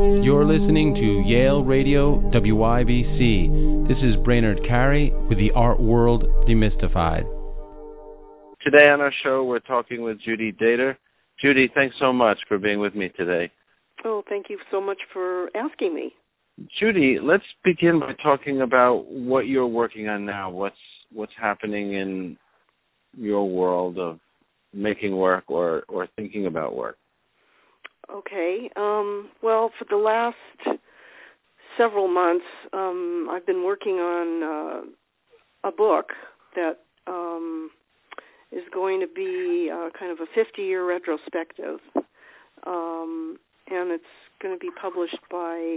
You're listening to Yale Radio WYBC. This is Brainerd Carey with the Art World Demystified. Today on our show, we're talking with Judy Dater. Judy, thanks so much for being with me today. Oh, thank you so much for asking me. Judy, let's begin by talking about what you're working on now. What's happening in your world of making work or thinking about work? Okay. Well, for the last several months, I've been working on a book that is going to be kind of a 50-year retrospective, and it's going to be published by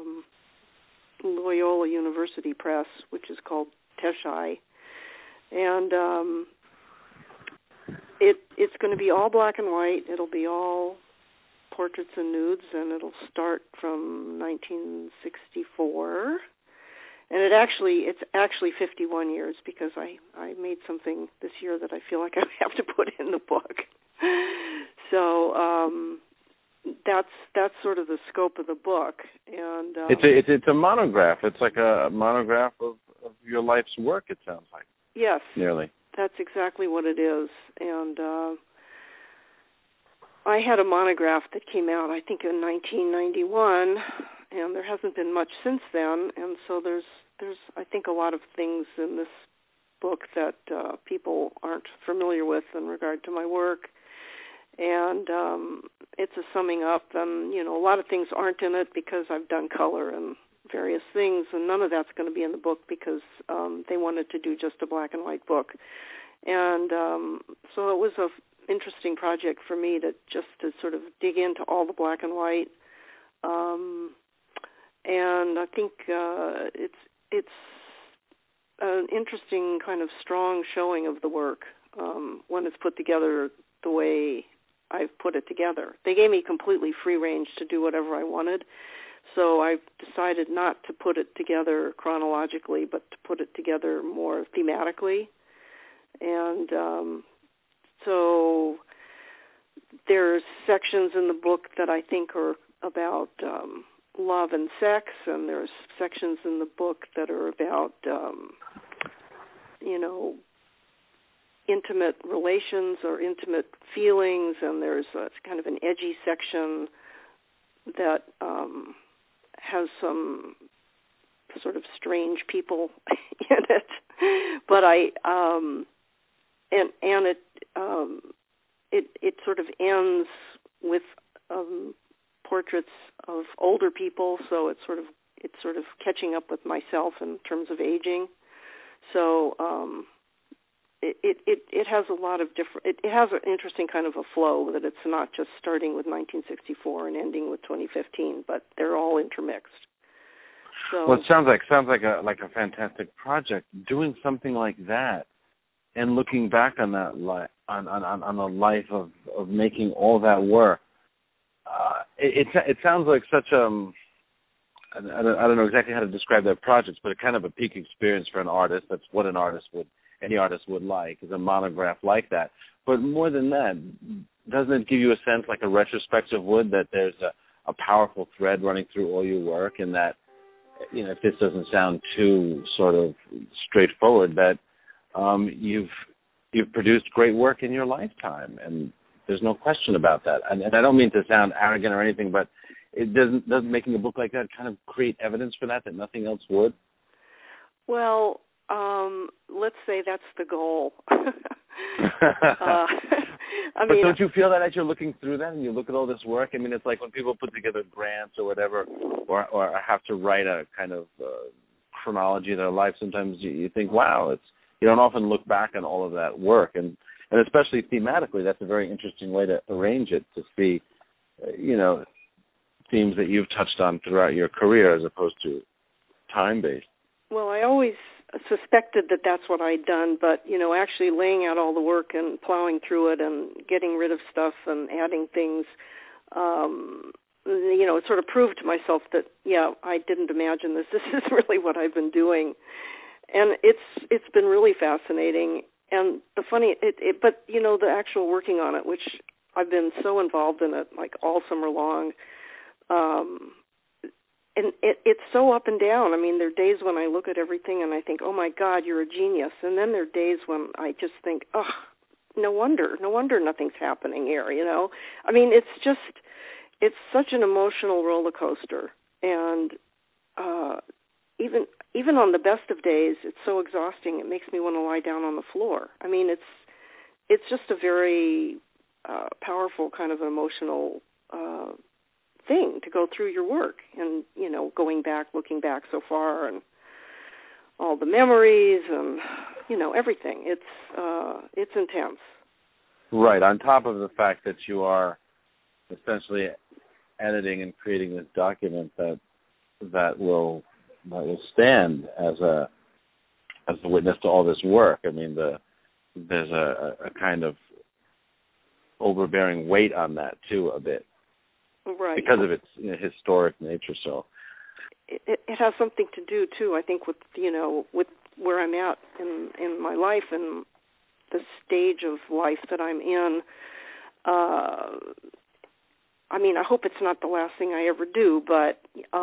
Loyola University Press, which is called Teshai, and it's going to be all black and white. It'll be all portraits and nudes, and it'll start from 1964. And it's actually 51 years because I made something this year that I feel like I have to put in the book. So that's sort of the scope of the book. And it's a monograph. It's like a monograph of your life's work, it sounds like. Yes. Nearly. That's exactly what it is. And I had a monograph that came out, I think, in 1991, and there hasn't been much since then. And so there's I think, a lot of things in this book that people aren't familiar with in regard to my work. And it's a summing up. And, a lot of things aren't in it because I've done color and various things, and none of that's going to be in the book because they wanted to do just a black and white book. And so it was an interesting project for me to sort of dig into all the black and white. And I think it's an interesting kind of strong showing of the work when it's put together the way I've put it together. They gave me completely free range to do whatever I wanted, so I've decided not to put it together chronologically, but to put it together more thematically. And so there's sections in the book that I think are about love and sex, and there's sections in the book that are about, intimate relations or intimate feelings, and there's a kind of an edgy section that has some sort of strange people in it. But it sort of ends with portraits of older people, so it's sort of catching up with myself in terms of aging. So it has a lot of different. It has an interesting kind of a flow that it's not just starting with 1964 and ending with 2015, but they're all intermixed. So, well, it sounds like a fantastic project. Doing something like that and looking back on that on the life of making all that work. It sounds like such I don't know exactly how to describe that project, but a kind of a peak experience for an artist. That's what any artist would like, is a monograph like that. But more than that, doesn't it give you a sense, like a retrospective would, that there's a powerful thread running through all your work, and that, if this doesn't sound too sort of straightforward, that you've produced great work in your lifetime, and there's no question about that. And I don't mean to sound arrogant or anything, but it doesn't making a book like that kind of create evidence for that nothing else would? Well, let's say that's the goal. But don't you feel that as you're looking through that and you look at all this work? I mean, it's like when people put together grants or whatever, or have to write a kind of chronology of their life, sometimes you think, wow, you don't often look back on all of that work. And especially thematically, that's a very interesting way to arrange it, to see, themes that you've touched on throughout your career as opposed to time-based. Well, I always suspected that that's what I'd done, but, actually laying out all the work and plowing through it and getting rid of stuff and adding things, it sort of proved to myself that, I didn't imagine this. This is really what I've been doing. And it's been really fascinating. And the funny, but the actual working on it, which I've been so involved in it, like all summer long, it's so up and down. I mean, there are days when I look at everything and I think, oh my God, you're a genius. And then there are days when I just think, oh, no wonder nothing's happening here, you know. I mean, it's such an emotional roller coaster. And even on the best of days, it's so exhausting. It makes me want to lie down on the floor. I mean, it's just a very powerful kind of emotional thing to go through your work, and you know, looking back so far, and all the memories, and you know, everything. It's intense. Right. On top of the fact that you are essentially editing and creating this document that will stand as a witness to all this work. I mean, there's a kind of overbearing weight on that too, a bit. Right. Because of its historic nature. So it has something to do too, I think, with with where I'm at in my life and the stage of life that I'm in. I mean, I hope it's not the last thing I ever do, but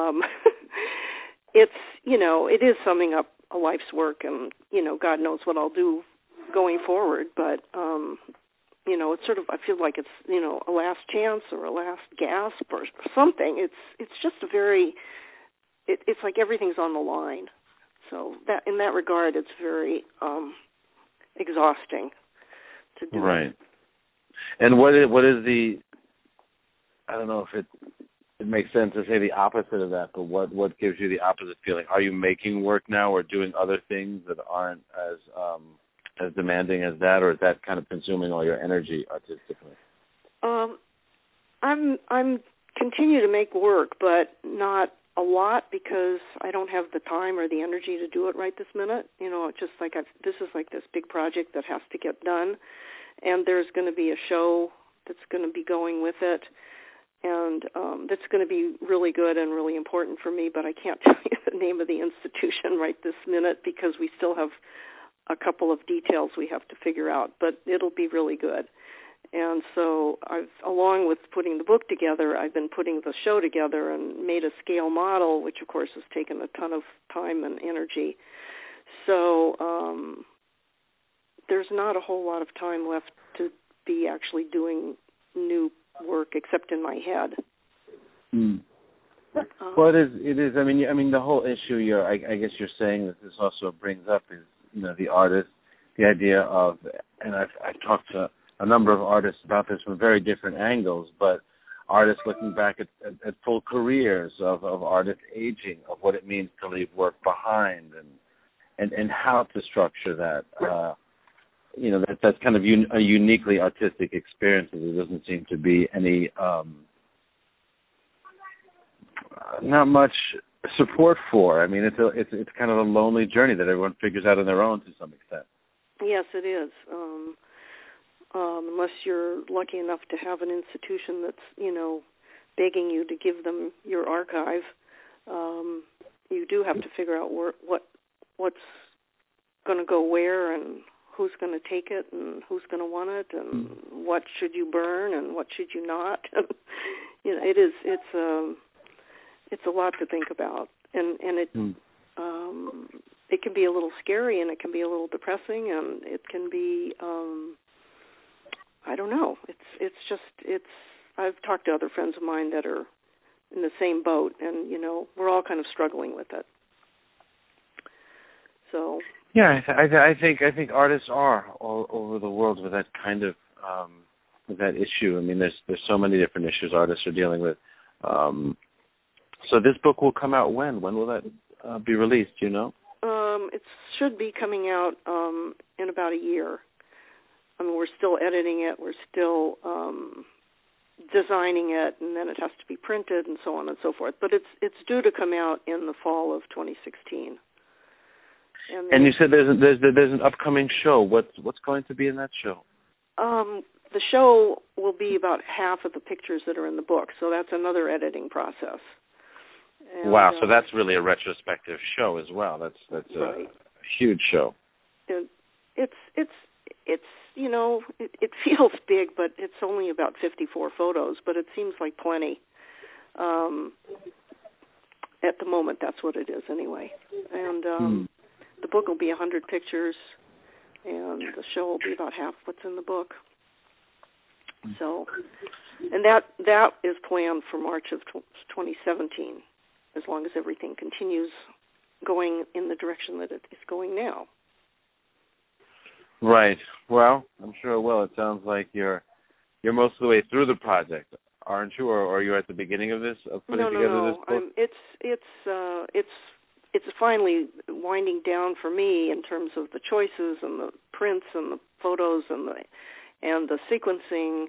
it is summing up a life's work, and God knows what I'll do going forward, but it's sort of, I feel like it's, a last chance or a last gasp or something. It's just a very, it's like everything's on the line. So that, in that regard, it's very exhausting to do. Right. And what is the, I don't know if it makes sense to say the opposite of that, but what gives you the opposite feeling? Are you making work now or doing other things that aren't as demanding as that, or is that kind of consuming all your energy artistically? I'm continue to make work, but not a lot, because I don't have the time or the energy to do it right this minute. Just like this is like this big project that has to get done, and there's going to be a show that's going to be going with it, and that's going to be really good and really important for me, but I can't tell you the name of the institution right this minute because we still have a couple of details we have to figure out, but it'll be really good. And so along with putting the book together, I've been putting the show together and made a scale model, which of course has taken a ton of time and energy. So there's not a whole lot of time left to be actually doing new work except in my head. Well, it is. I mean, the whole issue I guess you're saying that this also brings up is, the artist, the idea of, and I've talked to a number of artists about this from very different angles, but artists looking back at full careers of artists aging, of what it means to leave work behind, and how to structure that. That's kind of a uniquely artistic experience. There doesn't seem to be any, not much support for. I mean, it's kind of a lonely journey that everyone figures out on their own to some extent. Yes, it is. Unless you're lucky enough to have an institution that's, begging you to give them your archive, you do have to figure out what's going to go where, and who's going to take it, and who's going to want it, and what should you burn, and what should you not. It's a lot to think about, and it can be a little scary, and it can be a little depressing, and it can be, I don't know. I've talked to other friends of mine that are in the same boat, and we're all kind of struggling with it. So. Yeah, I think artists are all over the world with that kind of with that issue. I mean, there's so many different issues artists are dealing with. So this book will come out when? When will that be released? Do you know? It should be coming out in about a year. I mean, we're still editing it. We're still designing it, and then it has to be printed and so on and so forth. But it's due to come out in the fall of 2016. And you said there's an upcoming show. What's going to be in that show? The show will be about half of the pictures that are in the book, so that's another editing process. And, wow, so that's really a retrospective show as well. That's right. A huge show. It's it feels big, but it's only about 54 photos, but it seems like plenty. At the moment, that's what it is anyway. And the book will be 100 pictures, and the show will be about half what's in the book. So, and that is planned for March of 2017, as long as everything continues going in the direction that it is going now. Right. Well, I'm sure it will. It sounds like you're most of the way through the project, aren't you? Or you're at the beginning of this, of putting together this book? It's finally winding down for me in terms of the choices and the prints and the photos and the sequencing.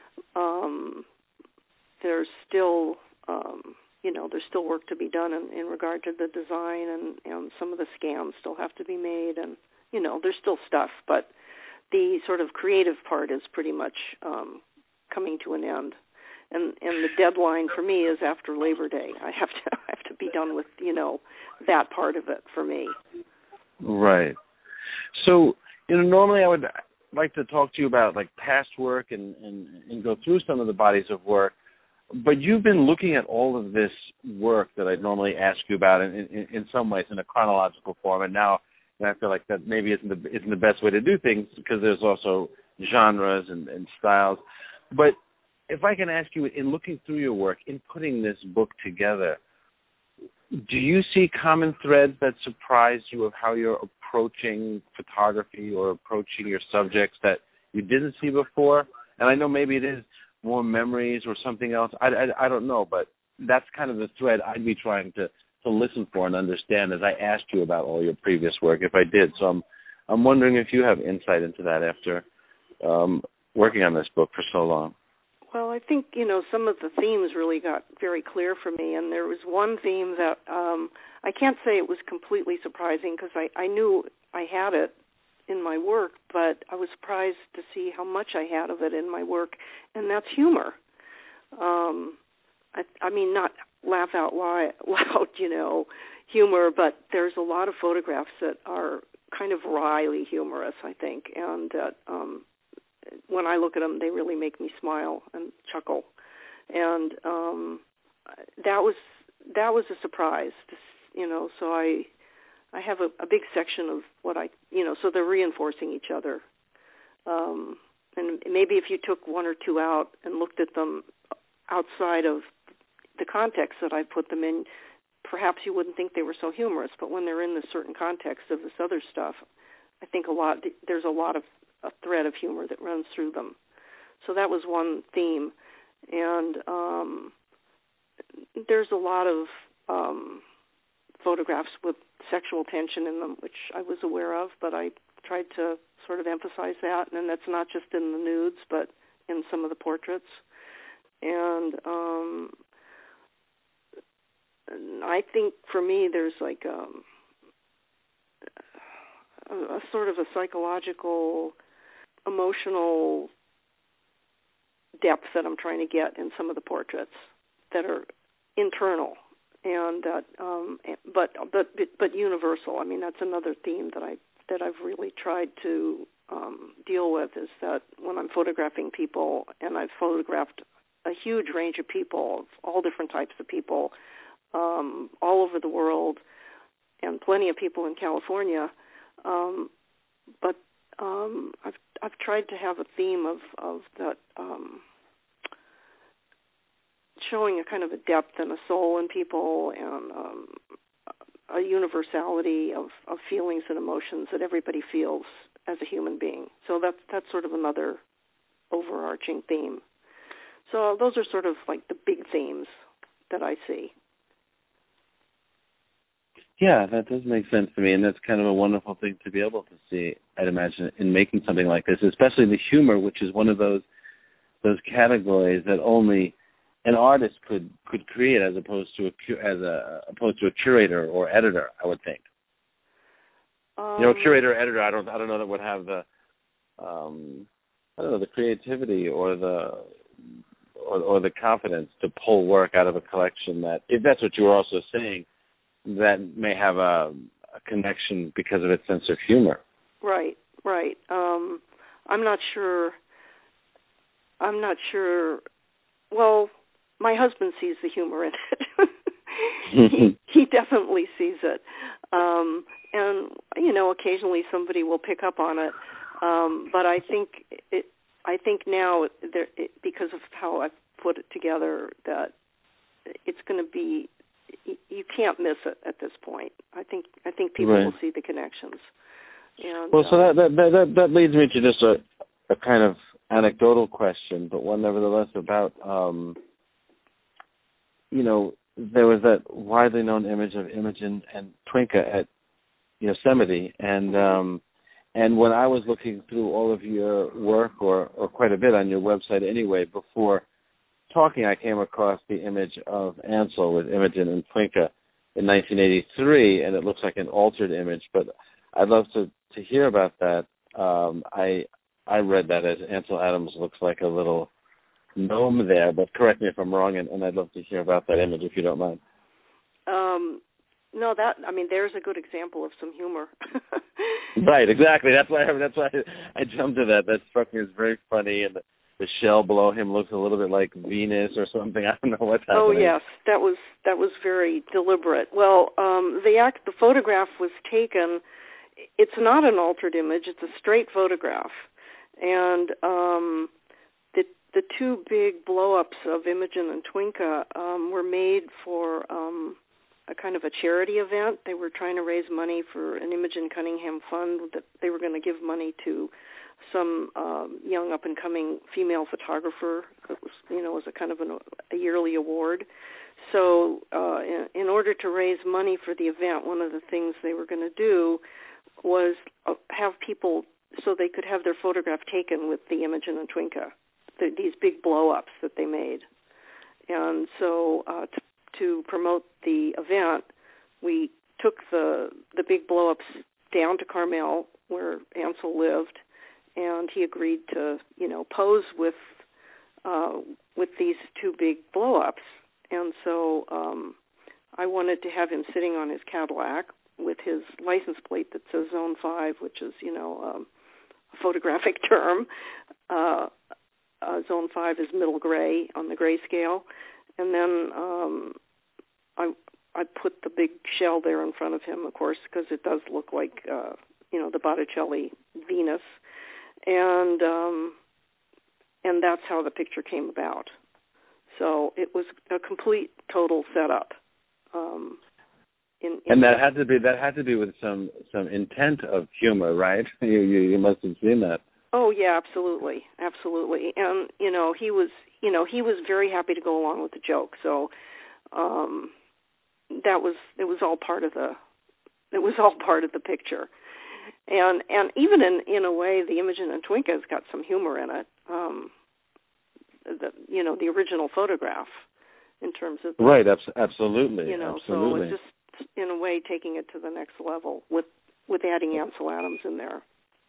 There's still there's still work to be done in regard to the design, and some of the scans still have to be made, and there's still stuff, but the sort of creative part is pretty much coming to an end. And the deadline for me is after Labor Day. I have to be done with that part of it for me. Right. So normally I would like to talk to you about like past work and go through some of the bodies of work, but you've been looking at all of this work that I'd normally ask you about in some ways in a chronological form, and now I feel like that maybe isn't the best way to do things, because there's also genres and styles. But if I can ask you, in looking through your work, in putting this book together, do you see common threads that surprise you of how you're approaching photography or approaching your subjects that you didn't see before? And I know maybe it is more memories or something else. I don't know, but that's kind of the thread I'd be trying to listen for and understand as I asked you about all your previous work, if I did. So I'm wondering if you have insight into that after working on this book for so long. Well, I think, some of the themes really got very clear for me, and there was one theme that I can't say it was completely surprising, because I knew I had it in my work, but I was surprised to see how much I had of it in my work, and that's humor. I mean, not laugh out loud, humor, but there's a lot of photographs that are kind of wryly humorous, I think, and when I look at them, they really make me smile and chuckle, and that was a surprise, So I have a big section of what so they're reinforcing each other, and maybe if you took one or two out and looked at them outside of the context that I put them in, perhaps you wouldn't think they were so humorous. But when they're in this certain context of this other stuff, I think there's a thread of humor that runs through them. So that was one theme. And there's a lot of photographs with sexual tension in them, which I was aware of, but I tried to sort of emphasize that. And that's not just in the nudes, but in some of the portraits. And I think for me there's like a sort of a psychological, emotional depth that I'm trying to get in some of the portraits that are internal and but universal. I mean, that's another theme that I've really tried to deal with, is that when I'm photographing people, and I've photographed a huge range of people, all different types of people, all over the world, and plenty of people in California. But I've tried to have a theme of that, showing a kind of a depth and a soul in people, and a universality of feelings and emotions that everybody feels as a human being. So that's sort of another overarching theme. So those are sort of like the big themes that I see. Yeah, that does make sense to me, and that's kind of a wonderful thing to be able to see, I'd imagine, in making something like this, especially the humor, which is one of those categories that only an artist could create, as opposed to a curator or editor, I would think. Curator or editor, I don't know that would have the the creativity or the confidence to pull work out of a collection that, if that's what you were also saying, that may have a connection because of its sense of humor. Right. I'm not sure. Well, my husband sees the humor in it. he definitely sees it. And, occasionally somebody will pick up on it. But I think now, because of how I've put it together, that it's going to be, you can't miss it at this point. I think people will see the connections. And, well, so that leads me to just a kind of anecdotal question, but one nevertheless about, there was that widely known image of Imogen and Twinka at Yosemite, and when I was looking through all of your work, or quite a bit on your website anyway, before talking, I came across the image of Ansel with Imogen and Twinka in 1983, and it looks like an altered image, but I'd love to hear about that. I read that as Ansel Adams looks like a little gnome there, but correct me if I'm wrong, and I'd love to hear about that image if you don't mind. No, there's a good example of some humor. Right, exactly. That's why I jumped to that. That struck me as very funny, and the shell below him looks a little bit like Venus or something. I don't know what's happening. Oh yes, that was very deliberate. Well, the photograph was taken. It's not an altered image. It's a straight photograph, and the two big blow-ups of Imogen and Twinka were made for a kind of a charity event. They were trying to raise money for an Imogen Cunningham fund that they were going to give money to some young up-and-coming female photographer. It was a kind of a yearly award. So in order to raise money for the event, one of the things they were going to do was have people, so they could have their photograph taken with the Imogen and Twinka, these big blow-ups that they made. And so to promote the event, we took the big blow-ups down to Carmel, where Ansel lived, and he agreed to, pose with these two big blow-ups. And so I wanted to have him sitting on his Cadillac with his license plate that says Zone 5, which is, a photographic term. Zone 5 is middle gray on the grayscale. And then I put the big shell there in front of him, of course, because it does look like, the Botticelli Venus. And that's how the picture came about. So it was a complete, total setup. And that had to be with some intent of humor, right? You must have seen that. Oh yeah, absolutely. And he was very happy to go along with the joke. So it was all part of the picture. And even in a way, the Imogen and Twinka has got some humor in it. The original photograph, in terms of right, absolutely. Absolutely. So it's just in a way taking it to the next level with adding Ansel Adams in there.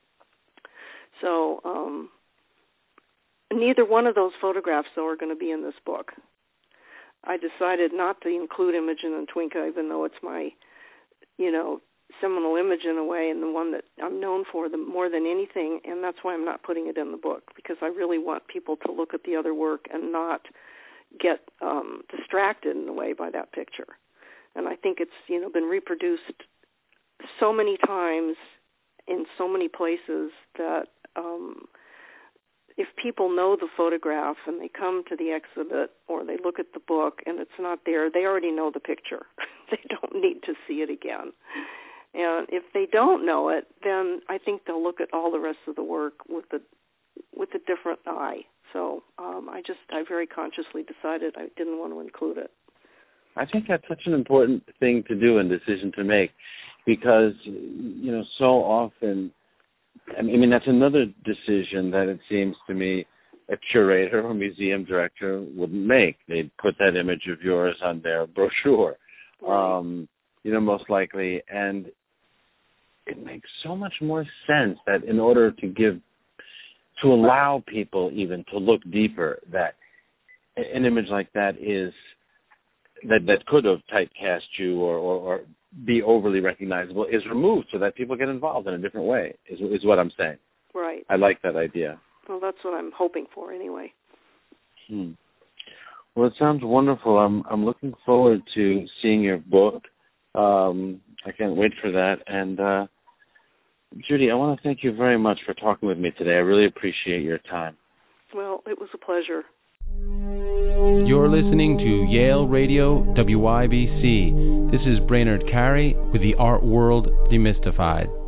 So neither one of those photographs, though, are going to be in this book. I decided not to include Imogen and Twinka, even though it's my, seminal image in a way, and the one that I'm known for more than anything, and that's why I'm not putting it in the book, because I really want people to look at the other work and not get distracted in a way by that picture. And I think it's, been reproduced so many times in so many places that if people know the photograph and they come to the exhibit or they look at the book and it's not there, they already know the picture. They don't need to see it again. And if they don't know it, then I think they'll look at all the rest of the work with a different eye. So I very consciously decided I didn't want to include it. I think that's such an important thing to do and decision to make, because, so often, that's another decision that it seems to me a curator or museum director wouldn't make. They'd put that image of yours on their brochure, right. Most likely. And it makes so much more sense that in order to allow people even to look deeper, that an image like that that could have typecast you or be overly recognizable is removed so that people get involved in a different way, is what I'm saying. Right. I like that idea. Well, that's what I'm hoping for anyway. Well, it sounds wonderful. I'm looking forward to seeing your book. I can't wait for that. And Judy, I want to thank you very much for talking with me today. I really appreciate your time. Well, it was a pleasure. You're listening to Yale Radio WIBC. This is Brainerd Carey with the Art World Demystified.